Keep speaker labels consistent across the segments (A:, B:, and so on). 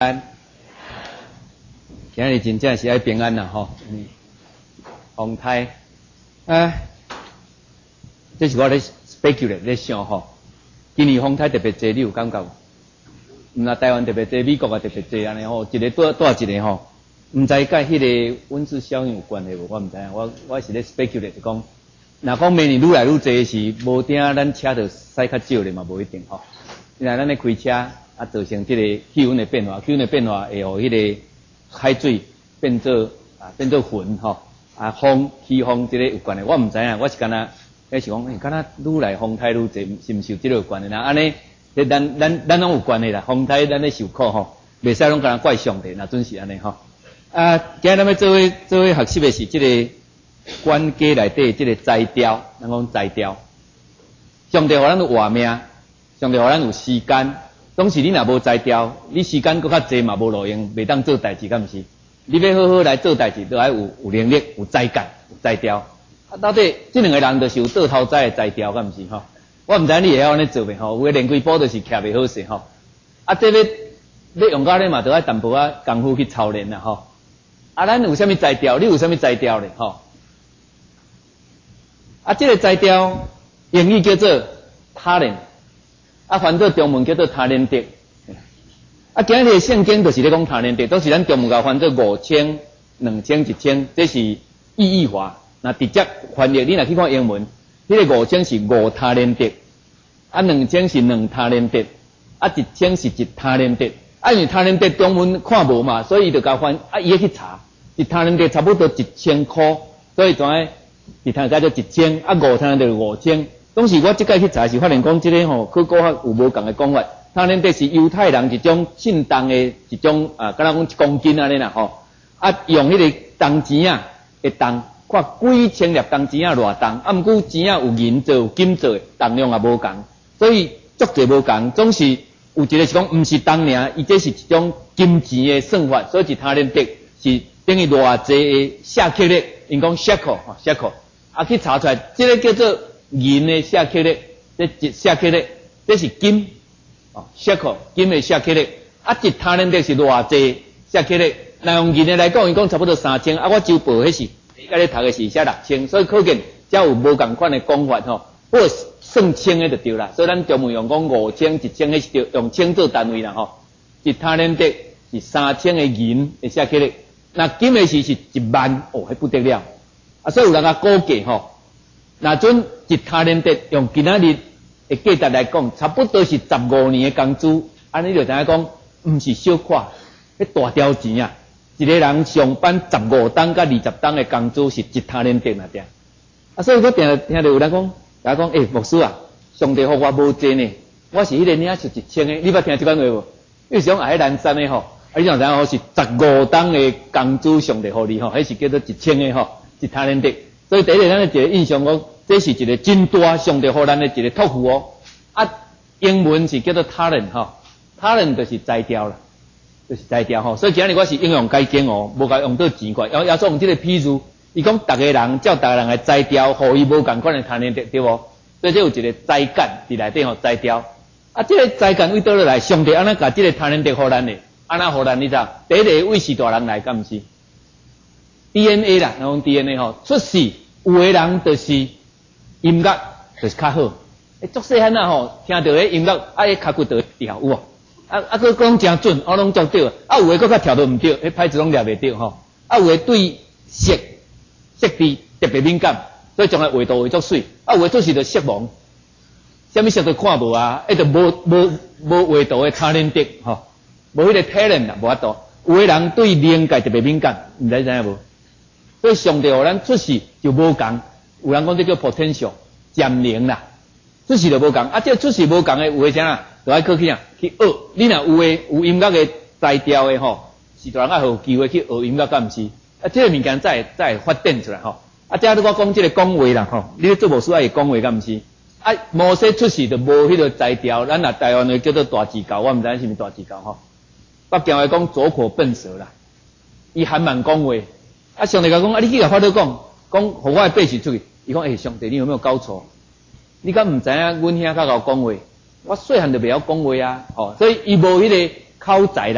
A: 安，今日真正是爱平安啦吼。风台，这是我咧 speculate 咧想吼。今年风台特别多，你有感觉无？那台湾特别多，美国也特别多安尼吼，一个带一个吼，毋知甲迄个温室效应有关系无？我毋知影，我是咧 speculate 讲，若讲明年愈来愈多是无定咱车就驶较少咧嘛，无一定吼。因为咱咧开车。造成这个气温的变化，气温的变化会互迄个海水变做云吼，气风这个有关的，我毋知影，我是敢若迄是讲，敢若愈来风台愈济，是毋是有这个有关的？那安尼，咱拢有关的啦，风台咱咧受苦吼，袂使拢敢若怪上帝，那准是安尼吼。今日咱要做伙学习的是这个管家内底这个摘雕，咱讲摘雕。上帝互咱有活命，上帝互咱有时间。总是你若无摘掉，你时间搁较济嘛无路用，袂当做代志，敢毋是？你要好好来做代志，都爱有能力、有才干、有摘掉。到底这两个人就是有倒头栽的摘掉，敢毋是吼？我毋知你会晓安尼做袂吼？有诶连规波就是徛袂好势吼。这要用到咧嘛，都爱淡薄仔功夫去操练啦吼。咱有啥物摘掉？你有啥物摘掉咧吼？这个摘掉英语叫做 talent。翻做中文叫做他人德。今日圣经就是咧讲他人德，都是咱中文教翻做5000、2000、1000，这是意义化。那直接翻译，你若去看英文，迄个5000是5他人德，2000是2他人德，1000是1他人德。因为他人德中文看无嘛，所以伊就甲翻，伊要去查，1他人德差不多1000块，所以怎样1他人德叫做1000，5他人德5000。当时我即摆去查是发现讲，即个吼考古学有无共的讲法。他人哋是犹太人一种信当的一种敢若讲1公斤安尼啦吼。用迄个铜钱啊，会重，看几千粒铜钱啊偌重。毋过钱啊有银做有金做的，重量也无共，所以足侪无共。总是有一个是讲毋是铜尔，伊这是一种金钱的算法，所以他人哋是等于偌济的谢克勒，因讲 shekel 吼 shekel。去查出来，即个叫做银的谢克勒，这谢克勒，这是金谢克金的谢克勒。1他人德是偌济谢克勒？那用银的来讲，伊讲差不多3000。我周报迄是，甲你读的是写6000，所以可见才有无共款的讲法吼。不过算千的就对啦，所以咱中文用讲5000、1000，迄是对用千做单位啦吼。1他人德是3000的银的谢克勒，那金的是10000，迄不得了。所以有人估计吼。那阵1他人德用今仔日的价值来讲，差不多是15年的工资，安尼就知影讲，毋是小看，迄大条钱啊！一个人上班15档甲20档的工资是1他人德那点。所以我听到有人讲，牧师啊，上帝互我无济呢，我是迄个领是1000的，你捌听即款话无？因为上海南山的吼，你想知影吼是15档的工资上帝互你吼，迄是叫做1000的吼，1他人德。所以第一个咱一个印象讲。这是一个真大上帝互咱的一个托付哦。英文是叫做 talent 吼 ，talent 就是摘掉啦，就是摘掉吼。所以今日我是应用改经哦，无甲用到钱块，要用这个譬如，伊讲逐个人照逐个人来摘掉，互伊无共款的他人对无？所以这有一个摘干伫内底吼摘掉。这个摘干为倒落来，上帝安怎甲这个他人互咱的？安怎互咱？你知道？第一个为是大人来，敢毋是 ？DNA 啦，咱讲 DNA 吼，出世有的人就是。音乐就是较好，足细汉啊吼，听到迄音乐，迄脚骨就会调有无？佫讲真准，我拢做对。有诶佫较调都毋对，迄拍子拢抓袂着吼。有诶对色质特别敏感，所以将来画图画足水。有诶做是着色盲，啥物色都看无啊，就无画图诶他人德吼，无迄个 talent 啦，无法度。有诶人对灵界特别敏感，毋知知影无？所以上帝互咱出世就无共。有人讲这叫 potential 潜能啦，出世就无共。这出世无共的有诶啥啦，就爱去去学。你若有诶有音乐诶才调诶吼，是大人爱有机会去学音乐，敢毋是？这个物件才会发展出来吼。这我讲这个讲话啦吼，你做牧师爱讲话，敢毋是？摩西出世就无迄个才调，咱若台湾诶叫做大智教，我毋知影是毋大智教吼。北京话讲左口笨舌啦，伊还蛮讲话。上帝甲讲，你去甲法老讲，互我背诵出去。伊讲，上帝，你有没有搞错？你敢毋知影？阮兄较会讲话，我细汉就袂晓讲话啊，所以伊无迄个口才啦，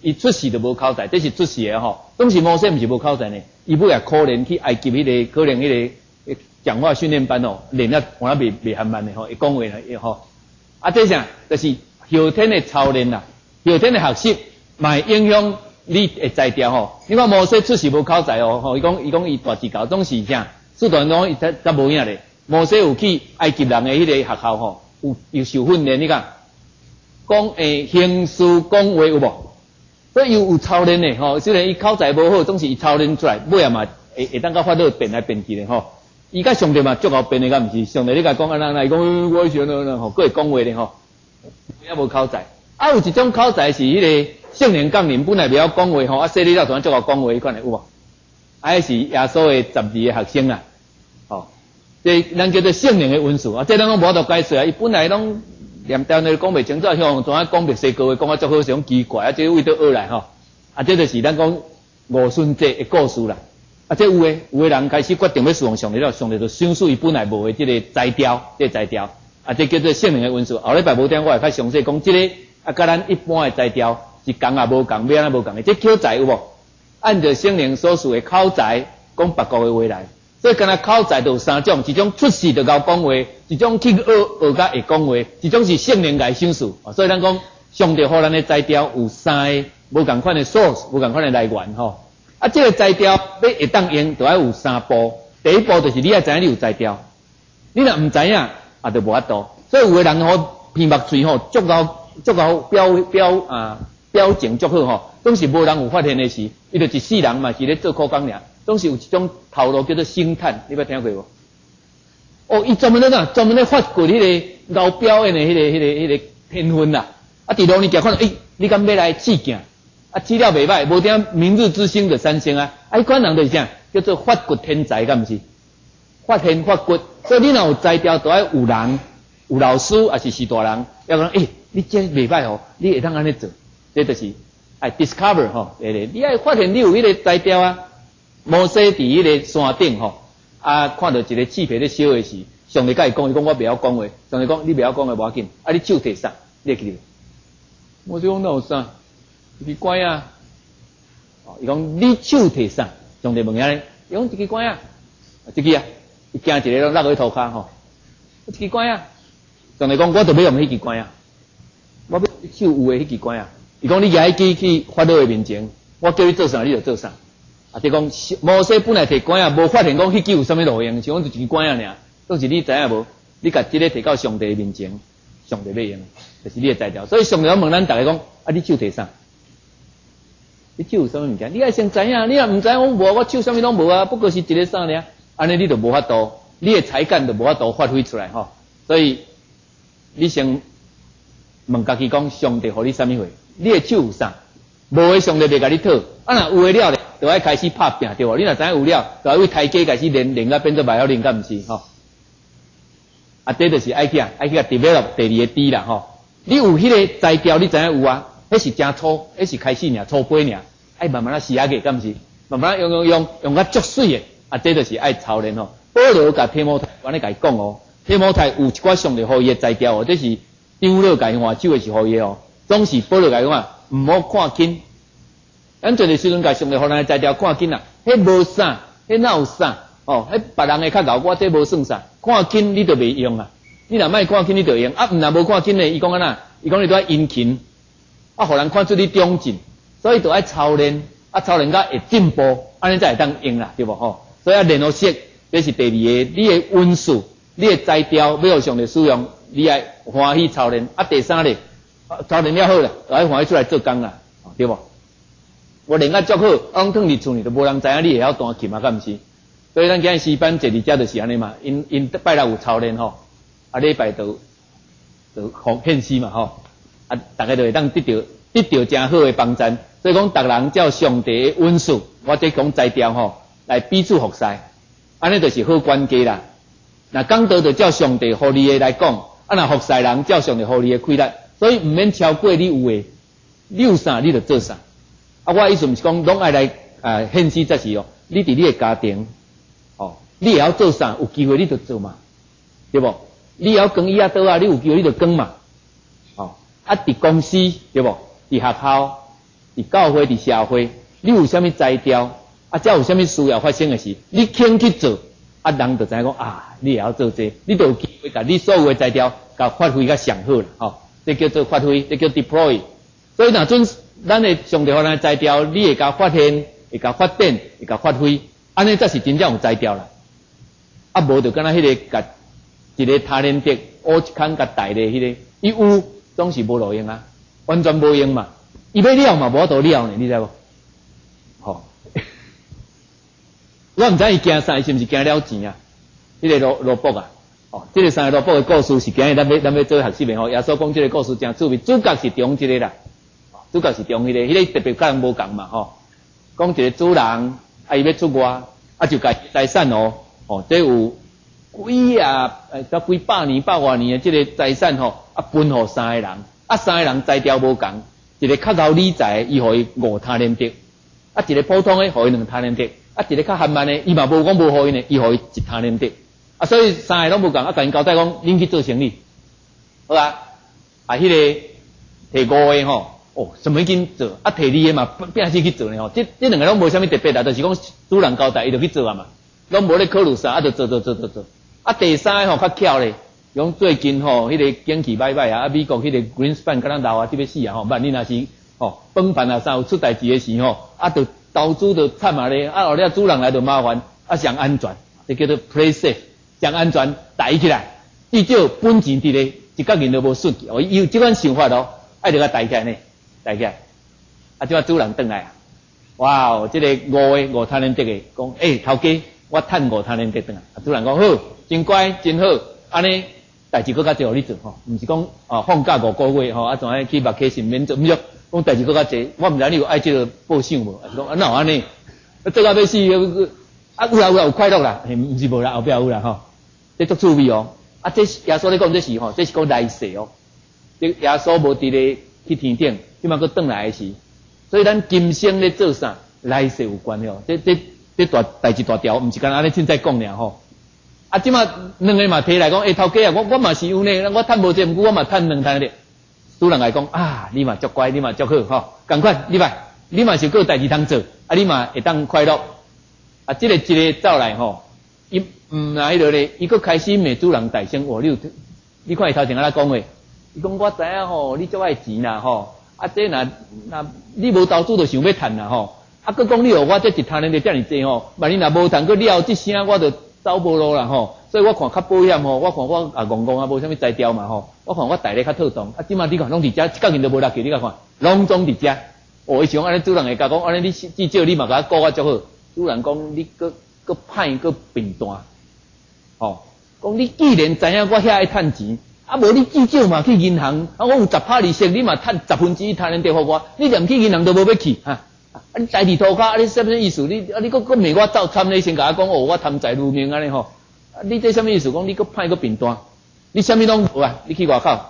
A: 伊出世就无口才，这是出世的吼。当时摩西毋是无口才呢，伊尾也可怜去埃及迄个可能迄个讲话训练班哦，练啊换啊未含慢的吼，会讲话啦吼。啊，这啥？就是后天的操练啦，后天的学习，嘛会影响你的才调吼。你看摩西出世无口才哦，吼，伊讲伊大字教总是啥？四段讲伊才无影咧。摩西有去埃及人的迄个学校吼，有受训练，你看讲行事讲话有无？所以有操练的吼，虽然伊口才无好，总是伊操练出来，尾啊嘛会当甲法老变来变去的吼。伊甲上帝嘛足够变的，敢毋是？上帝你甲讲啊，人来讲我想吼，佫会讲话的吼，也无口才。啊，有一种口才是迄个圣灵降临，本来袂晓讲话吼，啊，洗礼了突然足够讲话，迄款的有无？啊，迄是耶稣的12个学生啊，吼，这咱叫做圣灵的恩赐啊，这咱讲无法度解释啊，伊本来拢念叨呢讲袂清楚，像怎啊讲墨西哥话讲啊足好，种奇怪啊，这为倒学来吼，啊，这就是咱讲五旬节的故事啦。啊，这有的人开始决定要侍奉上帝了，上帝就赏赐伊本来无的这个才调，啊，这叫做圣灵的恩赐。后礼拜无听我会较详细讲这个，啊，甲咱一般的才调是共啊无共，要安怎无共的？这口才有无？按照圣灵所述的口才讲别国的话来，所以敢若口才就有三种，一种出世就够讲话，一种去学甲会讲话，一种是圣灵来赏赐。所以咱讲上帝互咱的才调有三个无共款的 source， 无共款的来源吼。啊，这个才调要会当用，就要有三步。第一步就是你要知影你有才调，你若唔知影，啊，就无法度。所以有的人吼鼻目嘴吼足够表情足好吼，总是无人有发现的事，伊就一世人嘛是咧做苦工尔，总是有一种头路叫做星探，你捌听过无？哦，伊专门咧发掘迄个高表演的迄个天分啦。啊，伫路呢行看到，你敢要来试镜？啊，资料袂歹，无点明日之星的三星啊！啊，迄款人就是啥，叫做发掘天才，敢毋是？发掘，所以你若有才调，就要有人、有老师，也是士大人，要讲，你这袂歹吼，你会当安尼做，这就是discover 吼，你爱发现你有迄个才调啊。摩西伫迄个山顶吼，啊，看到一个刺皮咧烧的时，上帝甲伊讲，伊讲我袂晓讲话，上帝讲你袂晓讲话无要紧，啊，你手摕啥？你会记得？摩西讲哪有啥？一支拐啊！哦，伊讲你手摕啥？上帝问遐咧，伊讲一支拐啊，一支啊，伊惊一个落去涂骹吼，一支拐啊！上帝讲我就要用迄支拐啊，我要手有诶迄支拐啊。伊讲你举迄支去法老诶面前，我叫你做啥你就做啥。啊，就讲摩西本来摕拐啊，无发现讲迄支有啥物路用，像讲就一支拐啊尔。当时你知影无？你甲即个摕到上帝面前，上帝要用，就是你诶才调。所以上帝问咱逐个讲，啊，你手摕啥？你手有啥物物件？你爱先知影，你若毋知影，我手啥物拢无啊，不过是一个啥尔，安尼你就无法度，你的才干就无法度发挥出来吼。所以你先问家己讲，上帝互你啥物货？你的手有啥？无的上帝袂甲你讨，啊若有的了咧，就爱开始拍拼对无？你若知影有了，就要为台阶开始练到变做卖晓练，敢毋是吼？啊，这就是爱去 develop 第二个 D 啦吼。你有迄个才调，你知影有啊？迄是真粗，迄是开始尔，粗胚尔，爱慢慢试下个，敢毋是？慢慢用较足水的，啊，这就是爱操练吼。保罗甲提摩太，我咧甲伊讲哦，提摩太有一寡上帝互伊的才调哦，这是长老甲伊换手的是互伊哦。总是保罗甲伊讲啊，毋好看紧。咱做的时阵甲上帝互咱的才调看紧啦，迄无啥，迄哪有啥？哦，迄别人的较牛，我这无算啥，看紧你就袂用啊。你若莫看紧你就用，啊，毋若无看紧呢，伊讲安那？伊讲你都要殷勤。啊，互人看出你长进，所以就爱操练，啊，操练甲会进步，安尼才会当用啦，对无吼？所以啊，练好识，这是第二个，你的温数，你的才调，要互上帝使用，你爱欢喜操练。啊，第三个，操练了好啦，就爱欢喜出来做工啦，对无？我练啊足好，往躺伫厝里，就无人知影你会晓弹琴啊，敢毋是？所以咱今日诗班坐伫遮就是安尼嘛，因拜六有操练吼，啊，礼拜就献诗嘛吼。啊，大家就会当得到真好的帮衬，所以讲，逐人照上帝的温数，我这讲才调吼，来彼此服侍，安尼就是好关系啦。那讲道就照上帝互你的来讲，啊，那服侍人照上帝互你的规律，所以毋免超过你有的，你有啥你就做啥。啊，我意思毋是讲拢爱来献诗才是哦，你伫你的家庭，哦，你也要做啥，有机会你就做嘛，对无？你也要讲伊啊倒啊，你有机会你就讲嘛。啊，伫公司对无？伫学校， 伫教会伫社会，你有啥物才调，啊，才有啥物需要发生的事，你肯去做，啊，人就知影讲啊，你也要做这，你就有机会甲你所有的才调，甲发挥甲上好啦，吼，这叫做发挥，这叫 deploy。所以若准咱的上帝互咱的才调，你会甲发现，会甲发展，会甲发挥，安尼才是真正有才调啦。啊，无就敢若迄个甲一个他人的乌一空甲大的迄个，伊有总是无路用啊，完全无用嘛。伊要了嘛，无法度了呢，你知无？吼，我毋知伊惊啥，是毋是惊了钱啊？迄个罗卜啊，哦，这个三个罗卜的故事是今日咱要做学习的吼。耶稣讲这个故事真趣味，主角是中一个啦，主角是中迄个特别甲人无共嘛吼。讲一个主人啊，伊要出外，啊就甲财产哦，这有到几百年、百外年的这个财产吼，啊分互三个人，啊三个人才调无共，一个较高理财，伊互伊5他连得，啊一个普通的互伊2他连得，啊一个较缓慢的，伊嘛无讲无互伊呢，伊互伊1他连得，啊所以三个拢无共，啊甲因交代讲，恁去做生意，好啊，啊迄个摕5个吼，哦什么已经做，啊摕2个嘛拼死去做呢吼，这2个拢无啥物特别啦，就是讲主人交代伊就去做啊嘛，拢无咧考虑啥，啊就做。啊，第三个吼较巧咧，讲最近吼迄个景气歹啊，啊美国迄个 Greenspan 敢若闹啊，特别死啊吼，万你若是吼崩盘啊啥有出代志的时吼，啊就投资就惨啊咧，啊后了主人来就麻烦，啊上安全，这叫做 play safe， 上安全带起来，至少本钱伫咧一角银都无损去，哦伊有即款想法咯，爱着甲带起来呢，带起来，啊即摆主人转来啊，哇哦，这个5他人得的讲，头家我趁5他人得转来，啊主人讲好。真乖，真好，安尼代志搁较济互你做吼，毋是讲放假5个月吼，啊怎样去目起身免做，毋是讲代志搁较济，我毋知你有爱这个报酬无？啊是讲啊哪有安尼？做到要死，啊有快乐啦，毋是无啦，后壁有啦吼，这足趣味哦。啊这耶稣咧讲这是吼，这是讲来世哦，这耶稣无伫咧去天顶，即马搁转来的时，所以咱今生咧做啥，来世有关哦。这大代志大条，毋是干安尼凊彩讲尔吼。啊，即马2个嘛摕来讲，头家啊，我嘛是有呢，我趁无这，毋过我嘛趁2摊的。主人来讲啊，你嘛足乖，你嘛足好吼，赶快你嘛是有代志通做，啊，你嘛会当快乐。啊，这个一个走来吼，伊来迄落咧，伊搁开始骂主人大声话，你看伊头前安怎讲话，伊讲我知影吼，你足爱钱啦吼，啊，这若你无投资就想要趁啦吼，啊，搁讲你互我这1摊咧遮尔济吼，万一若无趁，搁了这声我就。走无路啦吼，所以我看较保险吼，我看我戆戆啊，无啥物才调嘛吼，我看我带咧较套动，啊，即马你看拢伫遮，一角银都无落去，你甲看，拢总伫遮。哦，伊想安尼主人会甲讲，安尼你至少你嘛甲我顾我足好。主人讲你搁歹搁变单，吼，讲你既然知影我遐爱趁钱，啊无你至少嘛去银行，啊我有10%利息，你嘛趁1/10摊人得互我，你连去银行都无要去哈。啊！你代替涂骹，啊！你什么意思？你搁骂我走参咧，先甲我讲哦，我贪财如命安尼吼。啊！你这什么意思？讲你搁歹搁变单，你什么拢无啊？你去外口，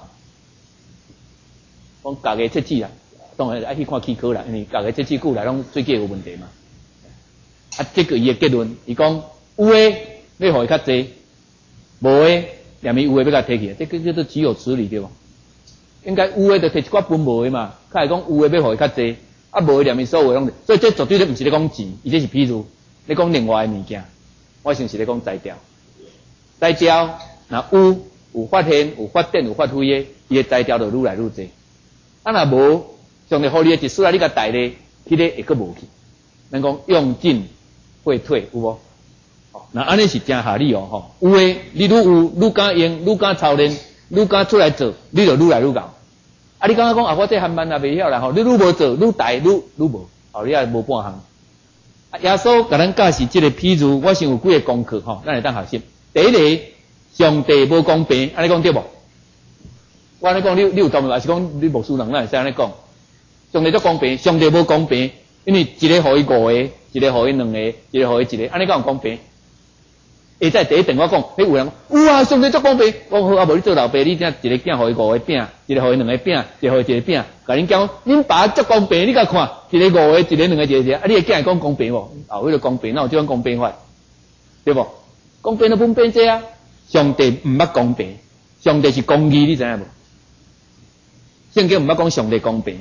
A: 讲家己测试啦，当然爱去看气科啦，因为家己测试久来拢最近有问题嘛。啊！这个伊的结论，伊讲有诶要互伊较济，无诶连伊有诶要甲摕去，这个叫做只有此理对无？应该有诶就摕一寡分无诶嘛，较会讲有诶要互伊较济。啊，无连伊所有拢，所以这绝对毋是咧讲钱，伊这是譬如咧讲另外诶物件。我想是咧讲才调，才调若有发现、有发展、有发挥诶，伊诶才调就愈来愈济。啊，若无，上帝互你诶一丝啊，你甲带咧，迄个会阁无去。咱讲用进会退，有无？那安尼是真合理哦，吼。有诶，你愈有愈敢用，愈敢操练，愈敢出来做，你就愈来愈高。啊！你刚刚讲啊，我这韩班也袂晓啦吼，你愈无做，愈大愈无，后你也无半项。啊，耶稣甲咱教示这个譬如，我想有几个功课吼，咱会当学习。第一个，上帝无公平，安尼讲对无？我安尼讲，你有同意还是讲你无输人？咱会使安尼讲。上帝足公平，上帝无公平，因为一个互伊5个，一个互伊2个，一个互伊1个，安尼讲有公平。下再第一顿我讲，迄有人有啊，上帝足公平。我好啊，无你做老爸，你怎一个囝互伊5个饼，一个互伊2个饼，一个互伊1个饼，甲恁讲，恁爸足公平，你甲看，一个5个，一个2个，一个，啊，你个囝会讲公平无？后迄个公平，哪有这种公平法？对无？公平都分变这啊！上帝毋捌公平，上帝是公义，你知影无？圣经毋捌讲上帝公平，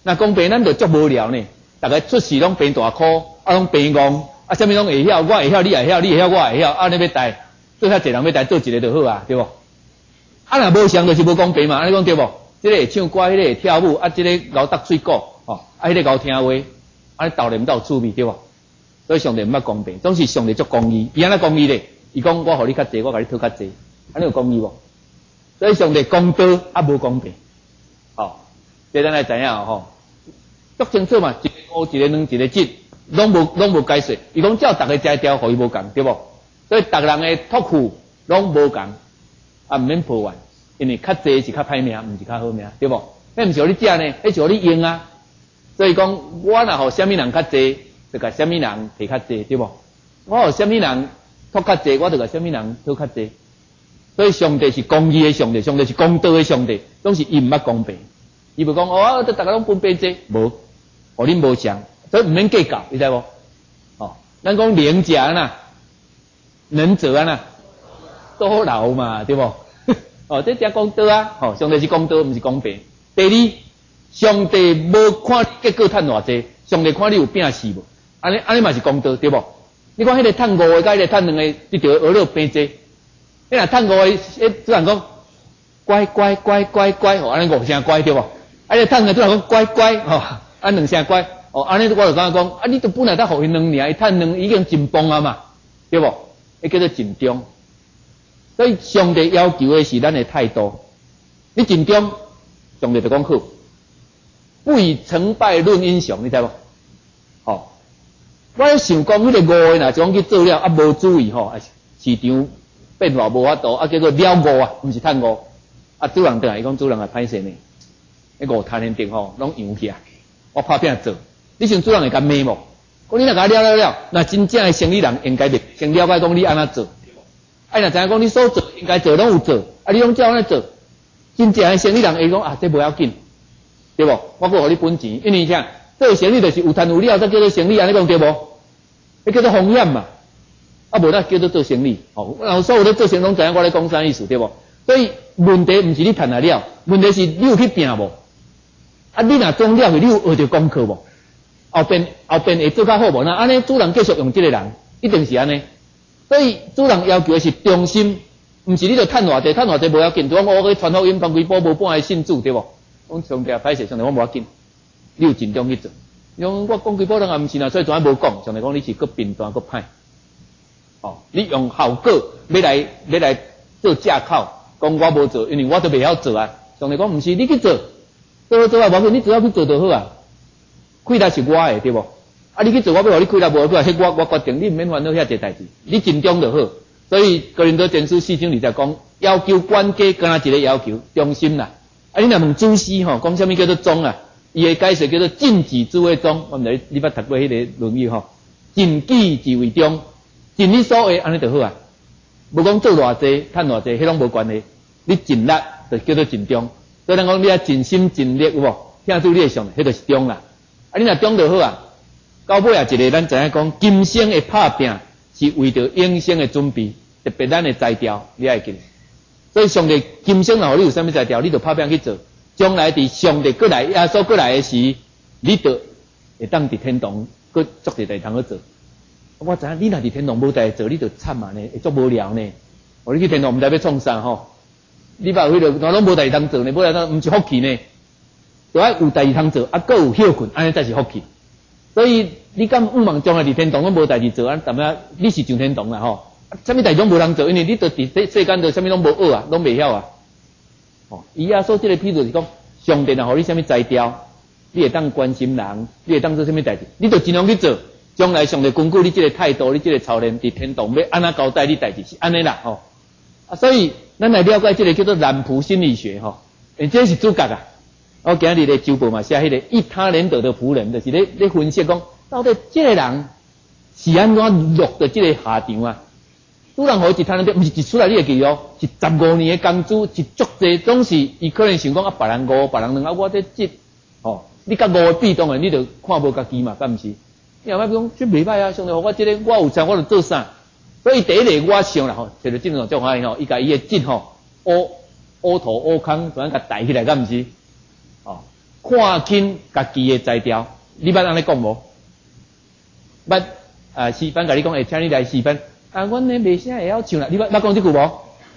A: 那公平咱就足无聊呢，大家出事拢变大苦，啊拢变戆，啊啥物拢会晓，我会晓，你会晓，你会晓，我会晓，啊你要带，做遐济人要带做一个就好啊，对无？啊若无相就是无公平嘛，安尼讲对无？这个会唱歌，迄个会跳舞，啊这个咬搭水果，吼，啊迄个咬听话，安尼斗来毋斗趣味对无？所以上帝毋捌公平，总是上帝足公义，伊安怎公义咧？伊讲我互你较济，我甲你讨较济，安尼有公义无？所以上帝公道啊无公平，吼，这咱来知影吼，足清楚嘛，一个乌，一个两，一个节，拢无解释。伊讲照逐个食条，互伊无共，对无？所以逐人的托付拢无共，啊毋免破坏，因为较济是较歹命，毋是较好命，对无？迄毋是互你食呢，迄是互你用啊。所以讲，我若互啥物人较济，就甲啥物人摕较济，对无？我互啥物人托较济，我就甲啥物人讨较济。所以上帝是公义的上帝，上帝是公道的上帝，总是伊毋捌公平。伊无讲哦，大家拢分配济，无，互恁无相，所以毋免计较，你知无？哦，咱讲能者呐，能者啊呐，多劳嘛，对无？哦，这才公道啊！哦，上帝是公道，毋是公平。第二，上帝无看结果趁偌济，上帝看你有拼死无，安尼嘛是公道，对无？你看迄个趁5个，甲迄个趁2个，你着学了拼济。你若趁5个，主人讲乖乖乖乖乖，哦，安尼5声乖对无？啊，你趁2个主人讲乖乖，哦，安2声乖，哦，安尼我就感觉讲，啊，你都本来才互因2尔，伊趁2已经真棒啊嘛，对无？迄叫做尽忠。所以上帝要求的是咱的态度，你尽忠，上帝就讲好，不以成败论英雄，你知无？哦，我想讲迄个5个若将去做了，啊无注意吼，啊市场变化无法度，啊结果了5啊，毋是趁5，啊主人倒来，伊讲主人也歹势呢，迄5摊连定吼，拢扬起啊，我拍拼做，你想主人会甲骂无？讲你若甲了，那真正的生意人应该袂先了解讲你安怎做。啊，若知影讲你所做应该做拢有做，啊，你拢照安尼做，真正的生意人会讲啊，这无要紧，对无？我阁互你本钱，因为啥？做生意就是有赚有了，才叫做生意，安尼讲对无？迄叫做风险嘛，啊，无那叫做做生意。哦，然后所有咧做生意拢知影我咧讲啥意思，对无？所以问题毋是你赚来了，问题是你有去拼无？啊，你若中了去，你有学着功课无？后边会做较好无？那安尼主人继续用这个人，一定是安尼。所以主人要求的是忠心，毋是你着趁偌济无要紧。就讲我去传福音，传几步无半个信主，对无？讲上帝歹势，上帝我无要紧，你有尽忠去做。用我讲几步人也毋是啦，所以从来无讲。上帝讲你是搁贫惰搁歹，哦，你用效果要来做借口，讲我无做，因为我都袂晓做啊。上帝讲毋是，你去做啊，无紧，你只要去做就好啊。亏力是我的，对无？啊！你去做，我要互你开啦，无好迄我决定，你毋免烦恼遐济代志，你尽忠就好。所以哥林多前书4章20讲，要求管家干那一个要求，忠心啦。啊，你若问主师吼，讲啥物叫做忠啊？伊的解释叫做尽己之为忠。我毋知你捌读过迄个论语吼，尽己之为忠，尽你所为安尼就好啊。无讲做偌济，趁偌济，迄拢无关系。你尽力就叫做尽忠。所以咱讲你要尽心尽力有无？听出你的上，迄就是忠啦。啊，你若忠就好啊。到尾啊，一个咱知影讲，今生的拍拼是为着永生的准备，特别咱的才调，你爱记。所以上帝今生若你有啥物才调，你就拍拼去做。将来伫上帝过来、耶稣过来的时，你就会当伫天堂，搁足侪代通去做。我知影你若伫天堂无代做，你就惨啊呢，会足无聊呢。你去天堂毋知要创啥吼？你把迄个拢无代通做呢，无代通毋是福气呢，就爱有代志通做，啊，搁有休困，安尼才是福气。所以你敢毋望将来伫天堂拢无代志做啊？淡仔你是上天堂啦吼，啥物代志拢无通做，因为你都伫世间度啥物拢无学啊，拢袂晓啊。哦，伊耶稣即个譬如是讲，上帝若互你啥物才调，你会当关心人，你会当做啥物代志，你就尽量去做。将来上帝根据你即个态度，你即个操练伫天堂要安怎交代你代志是安尼啦吼。啊，所以咱来了解即个叫做蓝谱心理学吼，这是主角啊。我今日咧周报嘛写迄个一他连得的仆人，就是咧分析讲，到底这个人是安怎落到这个下场啊？主人互伊一他连得，毋是一出来你会记哦，是15年的工资，是足济，总是伊可能想讲啊，别人5，别人2啊，我这哦，你甲5个比当然你就看无家己嘛，敢毋是？你后摆讲这袂歹啊，上帝互我这个，我有啥我就做啥。所以第一个我想啦吼，找到这种状况吼，伊甲伊的吼，乌头乌空，怎样甲抬起来，敢毋是？哦， 看清家己的才调，你捌安尼讲无？捌师范甲你讲，请你来师范。阮咧袂啥会晓唱啦，你捌讲这句无？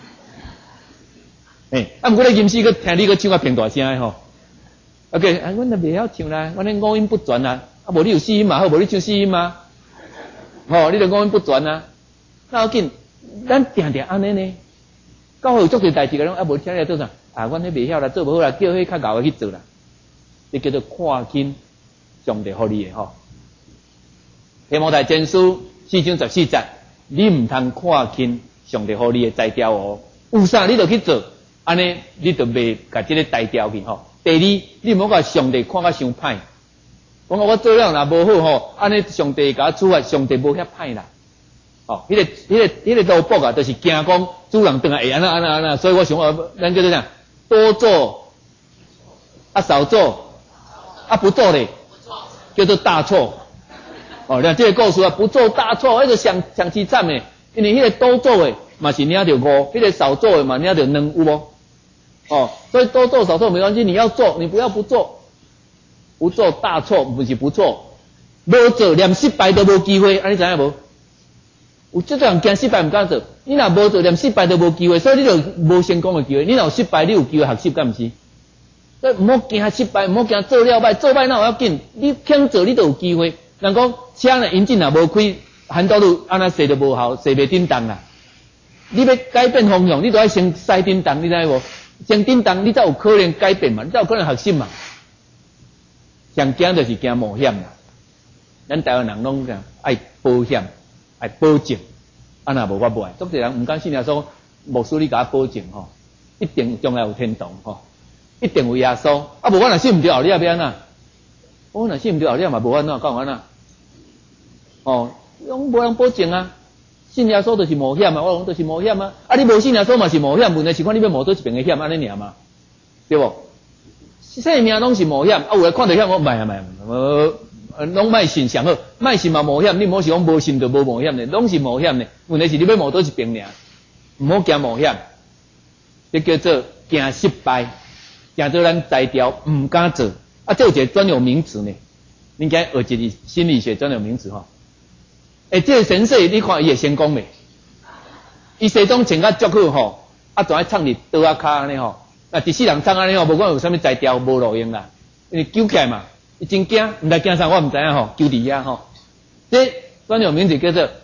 A: 毋过咧吟诗，佮听你佮唱啊平大声诶吼。OK，阮咧袂晓唱啦，阮咧五音不全啦。无你有四音嘛，好，无你唱四音嘛。吼，你著五音不全啊。那要紧，咱定定安尼呢。到后做些代志个拢无听你来做啥？阮咧袂晓啦，做无好啦，叫迄较牛诶去做啦。这叫做看清上帝互你诶吼。提摩太前书4章14节，你毋通看清上帝互你诶才调哦。有啥你著去做，安尼你著袂甲即个才调去吼。第二，你毋好甲上帝看甲伤歹。讲我做了若无好吼，安尼上帝甲我处罚，上帝无遐歹啦。哦，迄个萝卜啊，就是惊讲主人转来会安那，所以我想咱叫做啥？多做少做不做咧，叫做大错。哦，像这个故事啊，不做大错，迄个上凄惨诶，因为迄个多做诶嘛是领着5，迄个少做诶嘛领着2，有无？哦，所以多做少做没关系，你要做，你不要不做，不做大错不是不做，无做连失败都无机会，安尼知影无？有这种人惊失败唔敢做，你若无做连失败都无机会，所以你就无成功诶机会。你若有失败，你有机会学习，敢毋是？所以唔好惊失败，唔好惊做了歹，做歹哪有要紧？你肯做，你就有机会。人讲车呢，引擎若无开，hand道路安那驶就无效，驶袂叮当啦。你要改变方向，你都要先驶叮当，你知无？先叮当，你才有可能改变嘛，你才有可能学习嘛。上惊就是惊冒险啦。咱台湾人拢讲爱保险，爱保证，若无法买。足侪人毋敢信耶稣，牧师你甲我保证吼，一定将来有天堂吼，一定有耶稣。无我若信毋对后日要安怎？我若信毋对后日嘛无安怎，讲安怎？哦，拢无人保证啊。信耶稣就是冒险啊，我讲就是冒险啊。你无信耶稣嘛是冒险，问题是看你要冒倒一边的险，安尼尔嘛，对无？生命拢是冒险，有来看到险，我拢莫信上好，莫信嘛冒险，你莫是讲无信就无冒险的，拢是冒险的。问题是你要冒倒一边尔，唔好惊冒险，这叫做惊失败，惊做咱才调唔敢做。这有一个专有名词呢，你应该学一个心理学专有名词吼。这个先生你看伊会成功未？伊西装穿甲足好吼，总爱创伫刀仔骹安尼吼。一世人创安尼吼，无管有啥物才调无路用啦，因为揪起来嘛，伊真惊，毋知惊啥，我毋知影吼，揪伫遐吼。这专有名词叫做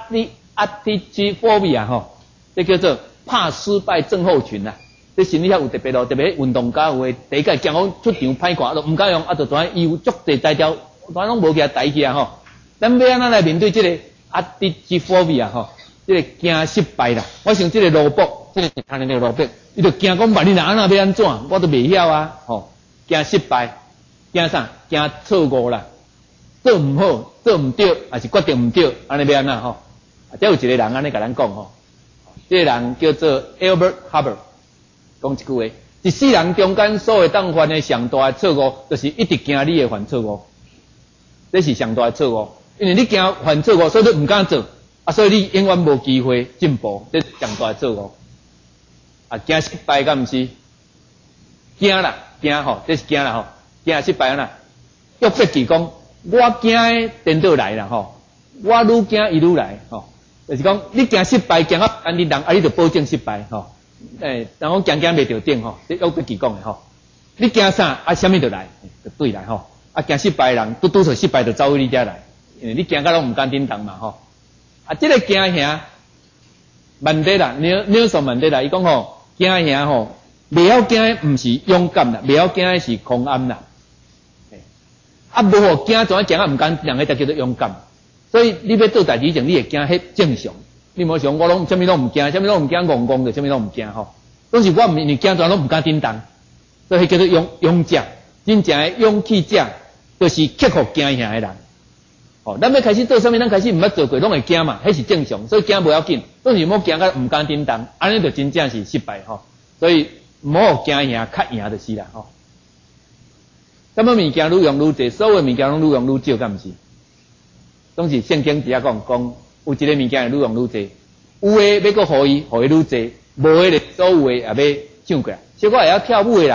A: attitude 吼，这叫做怕失败症候群啦。这心理学有特别咯，特别运动家有诶，第一个惊讲出场歹看，都毋敢用，就跩伊有足侪才调，跩拢无起来抬起啊吼。咱要安怎来面对这个 attitude 吼？这个惊失败啦。我想这个萝卜，这个是看你个萝卜，伊就惊讲万一若安怎要安怎，我都袂晓啊。吼，惊失败，惊啥？惊错误啦，做毋好，做毋对，还是决定毋对，安尼要安怎吼？这有一个人安尼甲咱讲吼，这个人叫做 Albert Hubbard， 讲一句话：一世人中间所有当犯的上大的错误，就是一直惊你会犯错误，这是上大的错误。因为你惊犯错误，所以你毋敢做，所以你永远无机会进步，这是上大的错误。惊失败敢毋是？惊啦，惊吼，这是惊啦吼，惊失败啦。约伯记讲，我惊的颠倒来啦吼，我愈惊伊愈来吼，就是讲你惊失败，惊到安尼人，你就保证失败吼。然后惊袂着顶吼，这约伯记讲的吼，你惊啥啥物就来，就对来吼。惊失败的人，拄错失败就走去你遮来。因为你惊到拢毋敢叮当嘛吼，这个惊吓曼德拉，Nelson曼德拉，伊讲吼，惊吓吼，袂晓惊毋是勇敢啦，袂晓惊是狂暗啦，无好惊，怎啊惊毋敢，人个才叫做勇敢。所以你要做代志前，你会惊迄正常，你莫想我拢啥物拢毋惊，啥物拢毋惊，戆戆就啥物拢毋惊吼。拢是我毋是惊，怎拢毋敢叮当，所以叫做勇者，真正的勇气者，就是克服惊吓的人。咱要开始做啥物，咱开始毋捌做过，拢会惊嘛，迄是正常，所以惊无要紧，总是莫惊到毋敢叮当，安尼就真正是失败吼。所以莫互惊赢，较赢就是啦吼。什么物件愈用愈济，所有物件拢愈用愈少，敢毋是？总是圣经底下讲有一个物件会愈用愈济，有诶要搁互伊愈济，无诶咧所有诶也要抢过来。小可会晓跳舞诶人，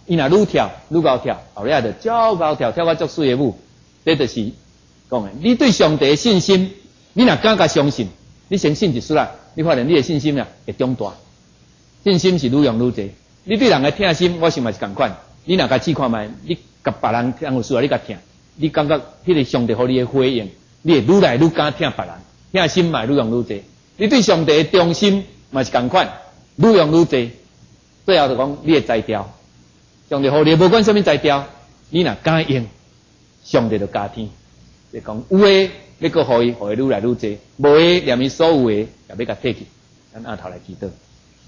A: 伊若愈跳愈高跳，后尾就足高跳，跳到足水的舞。这就是讲的，你对上帝的信心，你若敢甲相信，你先信一丝啦，你发现你的信心啊会长大。信心是愈用愈济。你对人的疼心，我想嘛是共款。你若甲试看觅，你甲别人有需要你甲疼，你感觉迄个上帝互你的回应，你会愈来愈敢疼别人，疼心嘛愈用愈济。你对上帝的忠心嘛是共款，愈用愈济。最后就讲你的才调，上帝互你无管什么才调，你若敢用，上帝就加添。就讲有诶，要搁互伊愈来愈济；无诶，连伊所有诶也要甲摕去。咱下头来祈祷。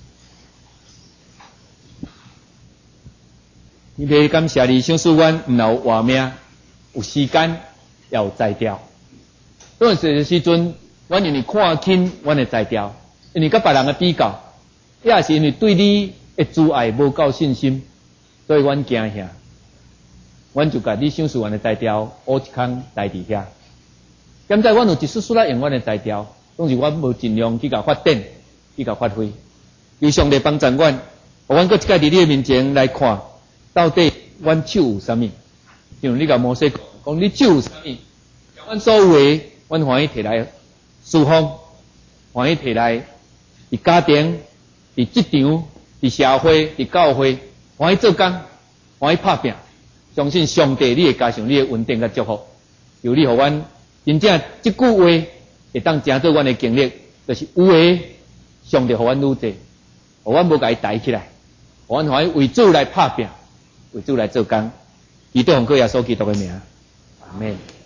A: 伊要感谢你，想使阮毋留活命，有时间也有才调。嗰阵时阵，阮因为看轻阮的才调，因为甲别人的比较，也是因为对你的阻碍无够信心，所以阮惊吓。阮就甲你想使阮的才调，学一空代伫遐。现在阮有一丝来用阮的才调，拢是阮无尽量去甲发展，去甲发挥。求上帝帮助阮，互阮搁一摆伫你的面前来看。到底阮手有啥物？像你甲摩西讲，你手有啥物？阮所有诶，阮欢喜摕来释放，欢喜摕来伫家庭、伫职场、伫社会、伫教会，欢喜做工，欢喜拍拼。相信上帝，你会加上你诶稳定甲祝福。由你互阮真正即句话会当成做阮诶经历，就是有诶，上帝互阮愈济，互阮无甲伊抬起来，互阮欢喜为主来拍拼。为主来做工，祈祷奉靠耶稣基督的名，阿门。